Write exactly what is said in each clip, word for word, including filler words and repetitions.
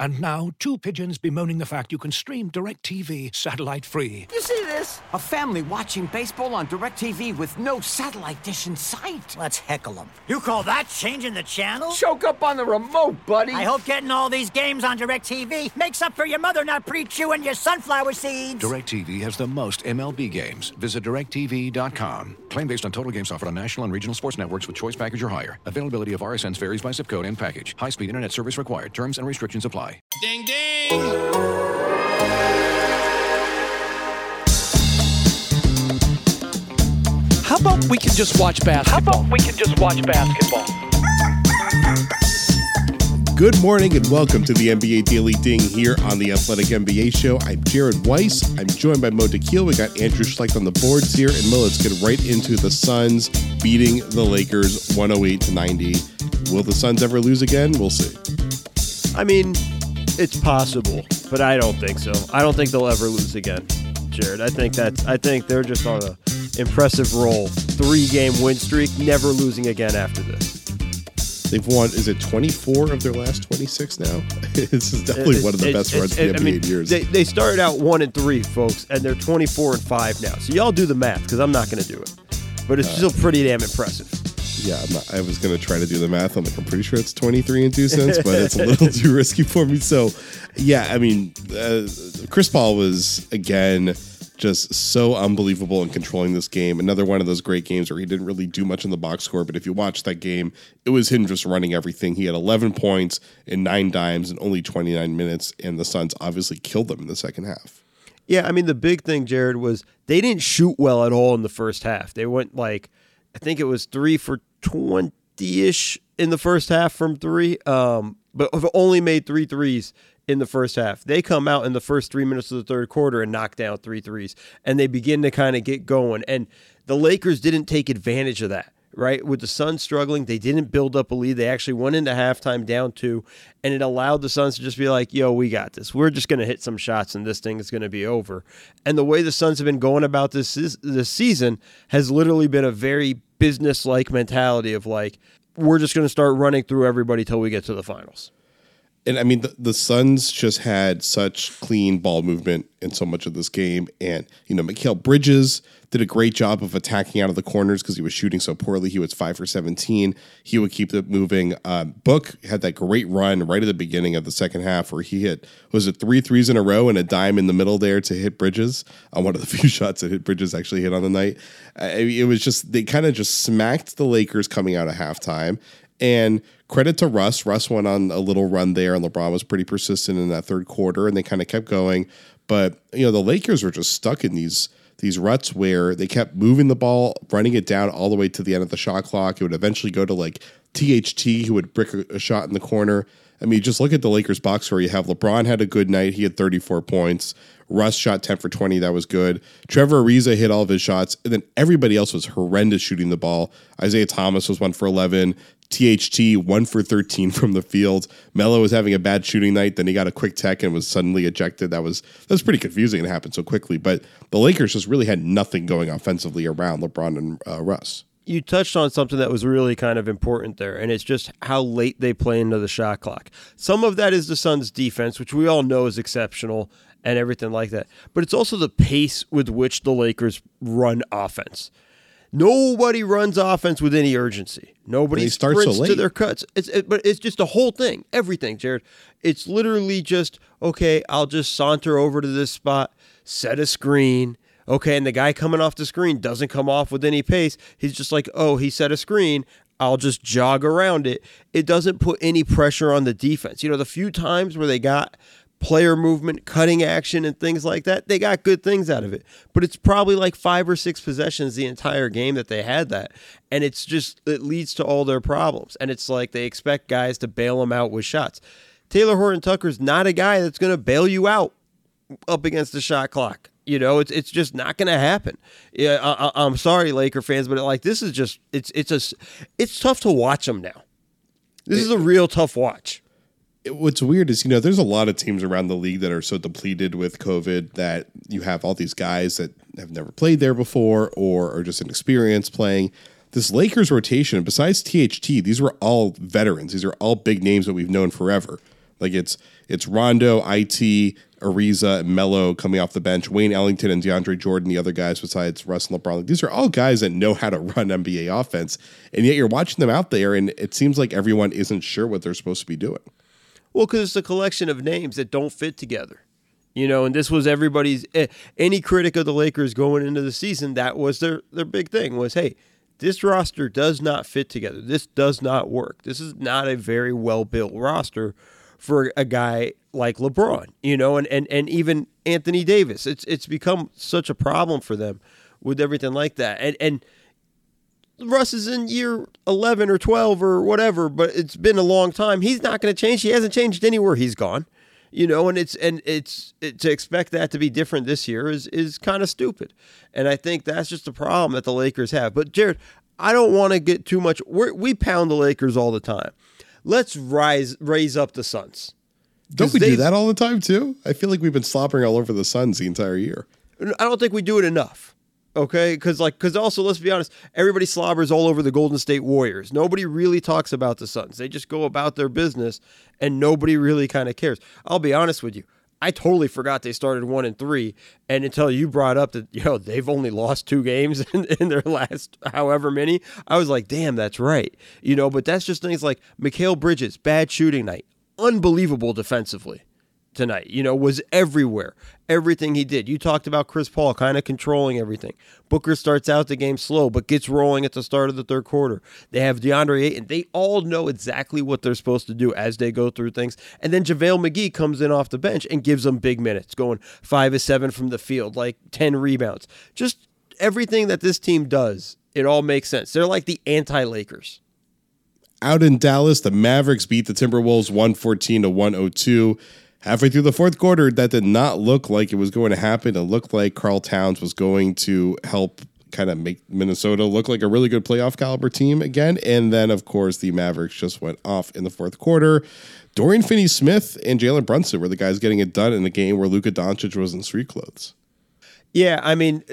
And now, two pigeons bemoaning the fact you can stream DirecTV satellite-free. You see this? A family watching baseball on DirecTV with no satellite dish in sight. Let's heckle them. You call that changing the channel? Choke up on the remote, buddy. I hope getting all these games on DirecTV makes up for your mother not pre-chewing your sunflower seeds. DirecTV has the most M L B games. Visit direct T V dot com. Claim based on total games offered on national and regional sports networks with choice package or higher. Availability of R S Ns varies by zip code and package. High-speed internet service required. Terms and restrictions apply. Ding, ding! How about we can just watch basketball? How about we can just watch basketball? Good morning and welcome to the N B A Daily Ding here on the Athletic N B A Show. I'm Jared Weiss. I'm joined by Mo Dakhil. We got Andrew Schlecht on the boards here. And Mo, let's get right into the Suns beating the Lakers one oh eight to ninety. Will the Suns ever lose again? We'll see. I mean, it's possible, but I don't think so. I don't think they'll ever lose again, Jared. I think that's. I think they're just on a impressive roll. Three-game win streak, never losing again after this. They've won, is it twenty-four of their last twenty-six now? This is definitely it's, one of the it's, best runs in the N B A in years. They, they started out one and three, folks, and they're twenty-four and five now. So y'all do the math, because I'm not going to do it. But it's uh, still pretty damn impressive. Yeah, I'm not, I was going to try to do the math. I'm like, I'm pretty sure it's twenty-three and two cents, but it's a little too risky for me. So, yeah, I mean, uh, Chris Paul was, again, just so unbelievable in controlling this game. Another one of those great games where he didn't really do much in the box score, but if you watch that game, it was him just running everything. He had eleven points and nine dimes in only twenty-nine minutes, and the Suns obviously killed them in the second half. Yeah, I mean, the big thing, Jared, was they didn't shoot well at all in the first half. They went like, I think it was three for twenty-ish in the first half from three, um, but only made three threes in the first half. They come out in the first three minutes of the third quarter and knock down three threes, and they begin to kind of get going. And the Lakers didn't take advantage of that, right? With the Suns struggling, they didn't build up a lead. They actually went into halftime down two, and it allowed the Suns to just be like, yo, we got this. We're just going to hit some shots, and this thing is going to be over. And the way the Suns have been going about this, this season has literally been a very business-like mentality of like, we're just going to start running through everybody till we get to the finals. And I mean, the, the Suns just had such clean ball movement in so much of this game. And, you know, Mikal Bridges did a great job of attacking out of the corners because he was shooting so poorly. He was five for seventeen. He would keep it moving. Um, Book had that great run right at the beginning of the second half where he hit, was it three threes in a row and a dime in the middle there to hit Bridges on one of the few shots that hit Bridges actually hit on the night. Uh, it was just, they kind of just smacked the Lakers coming out of halftime. And credit to Russ. Russ went on a little run there, and LeBron was pretty persistent in that third quarter, and they kind of kept going. But, you know, the Lakers were just stuck in these these ruts where they kept moving the ball, running it down all the way to the end of the shot clock. It would eventually go to, like, T H T, who would brick a, a shot in the corner. I mean, just look at the Lakers box score. You have LeBron had a good night. He had thirty-four points. Russ shot ten for twenty. That was good. Trevor Ariza hit all of his shots. And then everybody else was horrendous shooting the ball. Isaiah Thomas was one for eleven. T H T, one for thirteen from the field. Melo was having a bad shooting night. Then he got a quick tech and was suddenly ejected. That was that was pretty confusing. It happened so quickly. But the Lakers just really had nothing going offensively around LeBron and uh, Russ. You touched on something that was really kind of important there, and it's just how late they play into the shot clock. Some of that is the Suns' defense, which we all know is exceptional and everything like that. But it's also the pace with which the Lakers run offense. Nobody runs offense with any urgency. Nobody sprints so to their cuts. It's it, but it's just the whole thing, everything, Jared. It's literally just, okay, I'll just saunter over to this spot, set a screen. Okay, and the guy coming off the screen doesn't come off with any pace. He's just like, oh, he set a screen. I'll just jog around it. It doesn't put any pressure on the defense. You know, the few times where they got player movement, cutting action, and things like that, they got good things out of it. But it's probably like five or six possessions the entire game that they had that. And it's just, it leads to all their problems. And it's like they expect guys to bail them out with shots. Taylor Horton-Tucker's not a guy that's going to bail you out up against the shot clock. You know, it's it's just not going to happen. Yeah, I, I, I'm sorry, Laker fans, but like this is just it's it's a it's tough to watch them now. This it, is a real tough watch. It, what's weird is, you know, there's a lot of teams around the league that are so depleted with COVID that you have all these guys that have never played there before or are just inexperienced playing. This Lakers rotation, besides T H T, these were all veterans. These are all big names that we've known forever. Like it's it's Rondo, I T, Ariza, Melo coming off the bench, Wayne Ellington and DeAndre Jordan, the other guys besides Russ and LeBron. Like, these are all guys that know how to run N B A offense, and yet you're watching them out there, and it seems like everyone isn't sure what they're supposed to be doing. Well, because it's a collection of names that don't fit together. You know, and this was everybody's, any critic of the Lakers going into the season, that was their, their big thing was, hey, this roster does not fit together. This does not work. This is not a very well-built roster for a guy like LeBron, you know, and, and, and even Anthony Davis. It's it's become such a problem for them with everything like that. And and Russ is in year eleven or twelve or whatever, but it's been a long time. He's not going to change. He hasn't changed anywhere he's gone. You know, and it's and it's it, to expect that to be different this year is is kind of stupid. And I think that's just a problem that the Lakers have. But Jared, I don't want to get too much. We're, we pound the Lakers all the time. Let's rise raise up the Suns. Don't we do that all the time too? I feel like we've been slobbering all over the Suns the entire year. I don't think we do it enough. Okay, because like because also let's be honest, everybody slobbers all over the Golden State Warriors. Nobody really talks about the Suns. They just go about their business, and nobody really kind of cares. I'll be honest with you. I totally forgot they started one and three, and until you brought up that, you know, they've only lost two games in, in their last however many, I was like, damn, that's right. You know, but that's just things like Mikal Bridges, bad shooting night, unbelievable defensively tonight, you know, was everywhere. Everything he did. You talked about Chris Paul kind of controlling everything. Booker starts out the game slow, but gets rolling at the start of the third quarter. They have DeAndre Ayton. They all know exactly what they're supposed to do as they go through things. And then JaVale McGee comes in off the bench and gives them big minutes, going five of seven from the field, like ten rebounds. Just everything that this team does, it all makes sense. They're like the anti-Lakers. Out in Dallas, the Mavericks beat the Timberwolves one fourteen to one oh two. Halfway through the fourth quarter, that did not look like it was going to happen. It looked like Karl Towns was going to help kind of make Minnesota look like a really good playoff caliber team again. And then, of course, the Mavericks just went off in the fourth quarter. Dorian Finney-Smith and Jalen Brunson were the guys getting it done in a game where Luka Doncic was in street clothes. Yeah, I mean,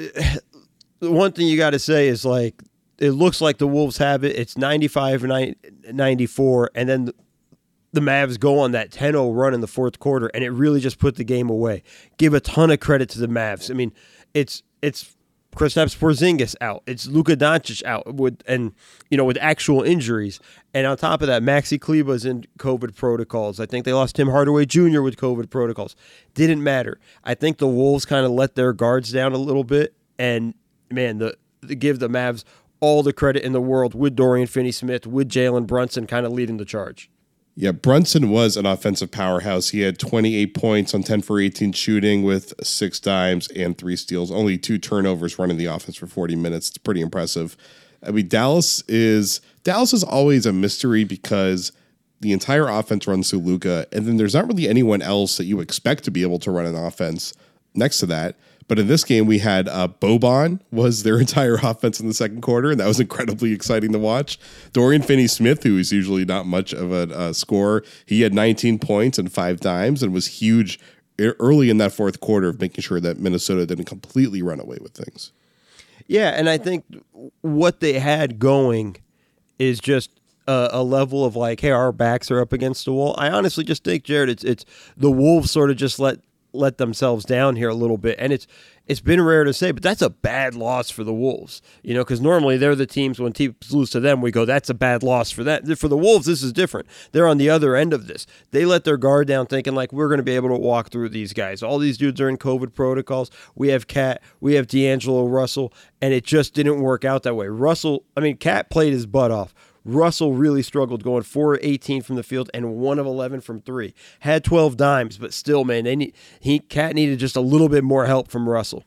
the one thing you got to say is, like, it looks like the Wolves have it. It's ninety-five ninety-four, and then the Mavs go on that ten oh run in the fourth quarter, and it really just put the game away. Give a ton of credit to the Mavs. I mean, it's it's Kristaps Porzingis out. It's Luka Doncic out with and you know with actual injuries. And on top of that, Maxi Kleber's in COVID protocols. I think they lost Tim Hardaway Junior with COVID protocols. Didn't matter. I think the Wolves kind of let their guards down a little bit, and man, the, the give the Mavs all the credit in the world with Dorian Finney-Smith, with Jalen Brunson kind of leading the charge. Yeah, Brunson was an offensive powerhouse. He had twenty-eight points on ten for eighteen shooting with six dimes and three steals. Only two turnovers running the offense for forty minutes. It's pretty impressive. I mean, Dallas is Dallas is always a mystery because the entire offense runs through Luka, and then there's not really anyone else that you expect to be able to run an offense next to that. But in this game, we had uh, Boban was their entire offense in the second quarter, and that was incredibly exciting to watch. Dorian Finney-Smith, who is usually not much of a uh, scorer, he had nineteen points and five dimes and was huge early in that fourth quarter of making sure that Minnesota didn't completely run away with things. Yeah, and I think what they had going is just a, a level of like, hey, our backs are up against the wall. I honestly just think, Jared, it's it's the Wolves sort of just let let themselves down here a little bit, and it's it's been rare to say, but that's a bad loss for the Wolves, you know, because normally they're the teams when teams lose to them, we go, that's a bad loss for that. For the Wolves, this is different. They're on the other end of this. They let their guard down, thinking like we're going to be able to walk through these guys. All these dudes are in COVID protocols. We have Cat, we have D'Angelo Russell, and it just didn't work out that way. Russell, I mean, Cat played his butt off. Russell really struggled, going four of eighteen from the field and one of eleven from three. Had twelve dimes, but still, man, they need he Cat needed just a little bit more help from Russell.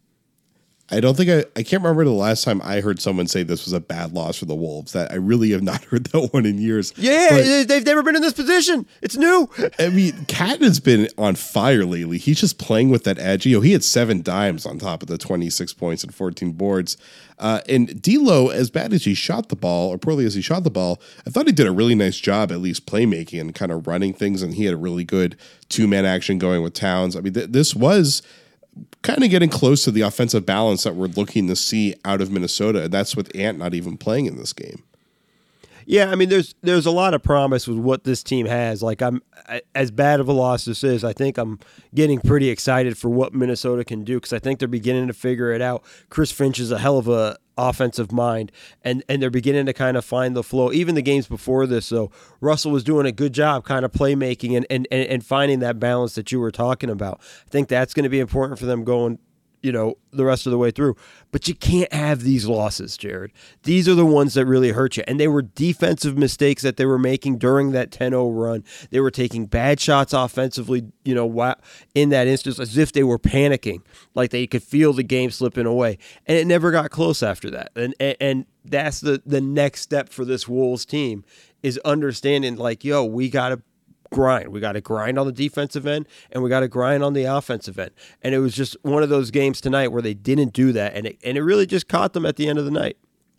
I don't think I, I can't remember the last time I heard someone say this was a bad loss for the Wolves. That I really have not heard that one in years. Yeah, but they've never been in this position. It's new. I mean, Cat has been on fire lately. He's just playing with that edge. You know, he had seven dimes on top of the twenty-six points and fourteen boards. Uh, and D'Lo, as bad as he shot the ball, or poorly as he shot the ball, I thought he did a really nice job, at least playmaking and kind of running things. And he had a really good two-man action going with Towns. I mean, th- this was kind of getting close to the offensive balance that we're looking to see out of Minnesota. And that's with Ant not even playing in this game. Yeah, I mean, there's there's a lot of promise with what this team has. Like, I'm I, as bad of a loss this is, I think I'm getting pretty excited for what Minnesota can do because I think they're beginning to figure it out. Chris Finch is a hell of a offensive mind, and and they're beginning to kind of find the flow. Even the games before this, though, Russell was doing a good job kind of playmaking and and and finding that balance that you were talking about. I think that's going to be important for them going, you know, the rest of the way through. But you can't have these losses, Jared. These are the ones that really hurt you. And they were defensive mistakes that they were making during that ten oh run. They were taking bad shots offensively, you know, in that instance, as if they were panicking, like they could feel the game slipping away. And it never got close after that. And and, and that's the, the next step for this Wolves team is understanding, like, yo, we got to grind. We got to grind on the defensive end, and we got to grind on the offensive end. And it was just one of those games tonight where they didn't do that, and it, and it really just caught them at the end of the night.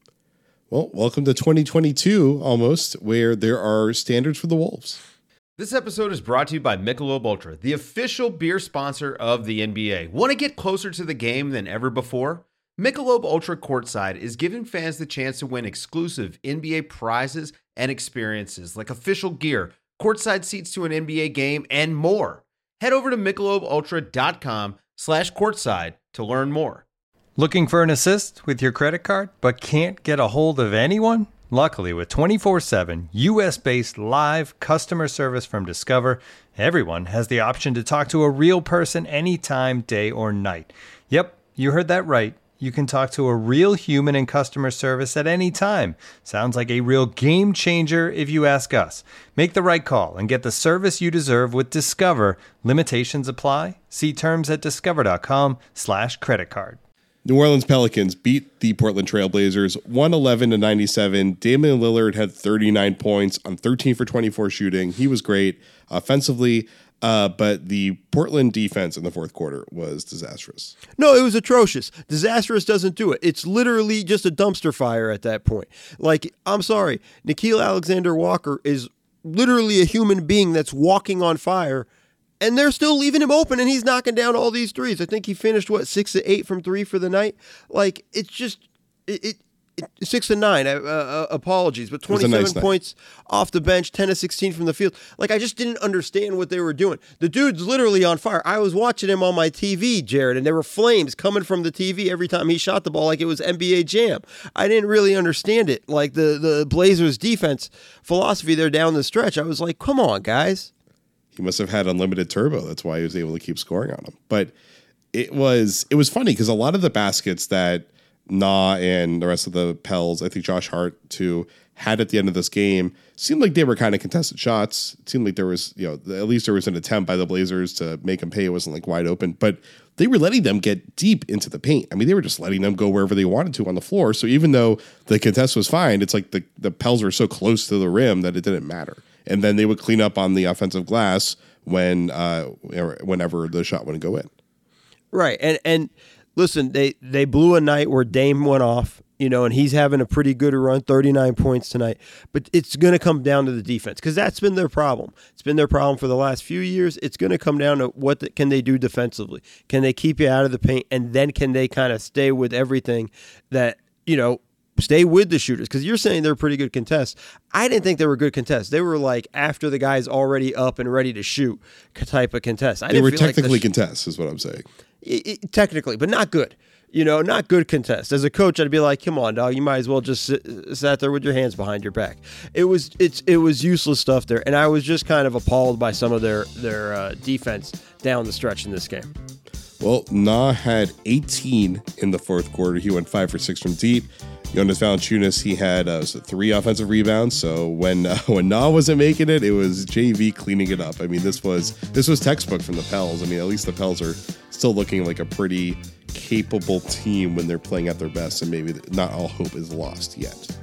Well, welcome to twenty twenty-two almost, where there are standards for the Wolves. This episode is brought to you by Michelob Ultra, the official beer sponsor of the N B A. Want to get closer to the game than ever before? Michelob Ultra Courtside is giving fans the chance to win exclusive N B A prizes and experiences like official gear, courtside seats to an N B A game, and more. Head over to michelobultra.com slash courtside to learn more. Looking for an assist with your credit card, but can't get a hold of anyone? Luckily, with twenty-four seven U S-based live customer service from Discover, everyone has the option to talk to a real person anytime, day or night. Yep, you heard that right. You can talk to a real human in customer service at any time. Sounds like a real game changer if you ask us. Make the right call and get the service you deserve with Discover. Limitations apply. See terms at discover.com slash credit card. New Orleans Pelicans beat the Portland Trailblazers one eleven to ninety-seven. Damian Lillard had thirty-nine points on thirteen for twenty-four shooting. He was great offensively. Uh, but the Portland defense in the fourth quarter was disastrous. No, it was atrocious. Disastrous doesn't do it. It's literally just a dumpster fire at that point. Like, I'm sorry, Nickeil Alexander-Walker is literally a human being that's walking on fire, and they're still leaving him open, and he's knocking down all these threes. I think he finished, what, six to eight from three for the night? Like, it's just... it. it Six and nine, uh, uh, apologies, but twenty-seven nice points night. Off the bench, ten to sixteen from the field. Like, I just didn't understand what they were doing. The dude's literally on fire. I was watching him on my T V, Jared, and there were flames coming from the T V every time he shot the ball like it was N B A Jam. I didn't really understand it. Like, the, the Blazers' defense philosophy there down the stretch, I was like, come on, guys. He must have had unlimited turbo. That's why he was able to keep scoring on them. But it was, it was funny because a lot of the baskets that Nah and the rest of the Pels, I think Josh Hart too, had at the end of this game seemed like they were kind of contested shots. It seemed like there was, you know, at least there was an attempt by the Blazers to make them pay. It wasn't like wide open, but they were letting them get deep into the paint. I mean, they were just letting them go wherever they wanted to on the floor. So even though the contest was fine, it's like the, the Pels were so close to the rim that it didn't matter. And then they would clean up on the offensive glass when uh, whenever the shot wouldn't go in. Right. And, and, Listen, they, they blew a night where Dame went off, you know, and he's having a pretty good run, thirty-nine points tonight. But it's going to come down to the defense because that's been their problem. It's been their problem for the last few years. It's going to come down to what the, can they do defensively? Can they keep you out of the paint? And then can they kind of stay with everything that, you know, stay with the shooters? Because you're saying they're pretty good contests. I didn't think they were good contests. They were like after the guy's already up and ready to shoot type of contest. I they didn't were feel technically like the sh- contests is what I'm saying. It, it, technically, but not good. You know, not good contest. As a coach, I'd be like, "Come on, dog! You might as well just sit, sat there with your hands behind your back." It was, it's, it was useless stuff there, and I was just kind of appalled by some of their their uh, defense down the stretch in this game. Well, Nah had eighteen in the fourth quarter. He went five for six from deep. Jonas Valanciunas, he had uh, was it three offensive rebounds. So when uh, when Nah wasn't making it, it was J V cleaning it up. I mean, this was this was textbook from the Pels. I mean, at least the Pels are still looking like a pretty capable team when they're playing at their best, and maybe not all hope is lost yet.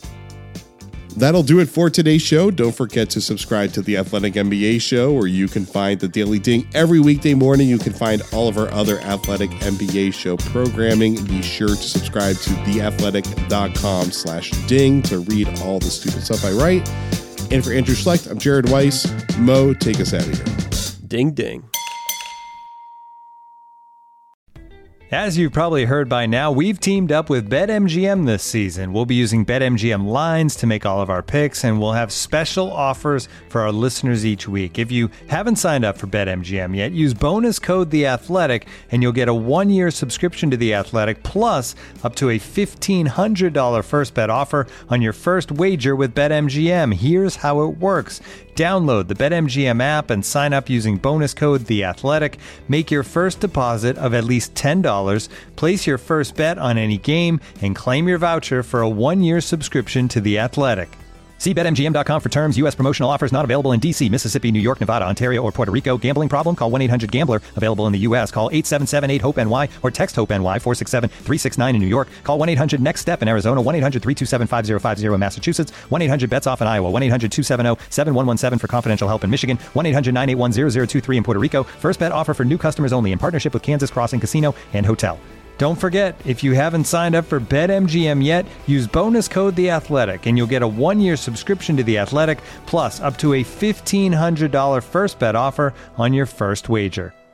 That'll do it for today's show. Don't forget to subscribe to The Athletic N B A Show, where you can find the Daily Ding every weekday morning. You can find all of our other Athletic N B A Show programming. Be sure to subscribe to theathletic.com slash ding to read all the stupid stuff I write. And for Andrew Schlecht, I'm Jared Weiss. Mo, take us out of here. Ding, ding. As you've probably heard by now, we've teamed up with BetMGM this season. We'll be using BetMGM lines to make all of our picks, and we'll have special offers for our listeners each week. If you haven't signed up for BetMGM yet, use bonus code The Athletic, and you'll get a one-year subscription to The Athletic, plus up to a fifteen hundred dollars first bet offer on your first wager with BetMGM. Here's how it works. Download the BetMGM app and sign up using bonus code The Athletic. Make your first deposit of at least ten dollars, place your first bet on any game, and claim your voucher for a one-year subscription to The Athletic. See Bet M G M dot com for terms. U S promotional offers not available in D C, Mississippi, New York, Nevada, Ontario, or Puerto Rico. Gambling problem? Call one eight hundred gambler. Available in the U S. Call eight seven seven eight hope N Y or text HOPE-NY four six seven three six nine in New York. Call one eight hundred next step in Arizona. one eight hundred three two seven five zero five zero in Massachusetts. one eight hundred bets off in Iowa. one eight hundred two seven zero seven one one seven for confidential help in Michigan. one eight hundred nine eight one zero zero two three in Puerto Rico. First bet offer for new customers only in partnership with Kansas Crossing Casino and Hotel. Don't forget, if you haven't signed up for BetMGM yet, use bonus code The Athletic, and you'll get a one-year subscription to The Athletic, plus up to a fifteen hundred dollars first bet offer on your first wager.